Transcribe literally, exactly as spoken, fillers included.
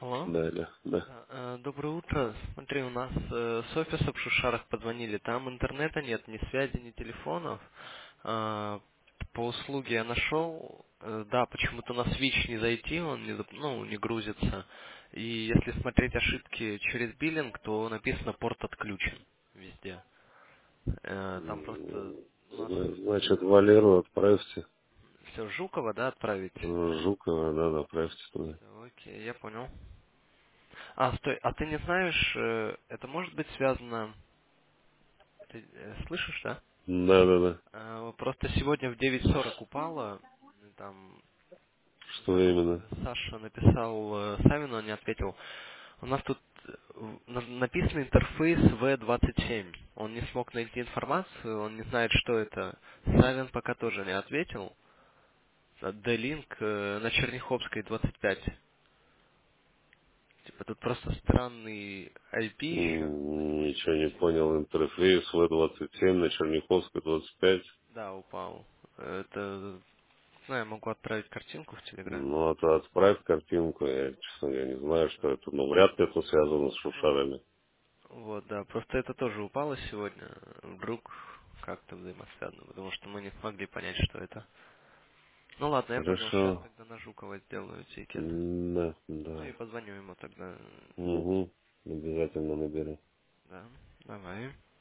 Алло. Да, да, да. Да, э, доброе утро. Смотри, у нас э, с офиса в Шушарах позвонили. Там интернета нет, ни связи, ни телефонов. А, по услуге я нашел. э, да, почему-то на Switch не зайти, он не, зап- ну, не грузится. И если смотреть ошибки через биллинг, то написано порт отключен везде. Э, там просто М, у нас зна- Значит, Валеру отправьте. все Жукова, да, отправить. Э, Жукова, да, отправьте туда. Всё, окей, я понял. А, стой, а ты не знаешь, э, это может быть связано. Ты э, слышишь, да? Да, да, да. Э, Просто сегодня в девять сорок упало. м, Там Что именно? э, Саша написал э, Савину, он не ответил. У нас тут э, в- на- написан интерфейс ви двадцать семь. Он не смог найти информацию, он не знает, что это. Савин пока тоже не ответил. D-Link э, на Черняховской двадцать пять. Типа тут просто странный ай пи еще. М, Ничего не двадцать семь. понял. Интерфейс В двадцать семь на Черняховской двадцать пять. Да, упал. Это, не знаю, могу отправить картинку в Телеграме. Ну, а то отправь картинку. Я, честно, я не знаю, что это. Но вряд ли это связано с Ну, шушарами. вот, да, просто это тоже упало сегодня. Вдруг как-то взаимосвязано, потому что мы не смогли понять, что это. Ну ладно, я понял, сейчас Хорошо. тогда на Жукова сделаю тикет. М, Да, Ну и да. позвоню ему тогда. Угу. Обязательно набери. Да, давай.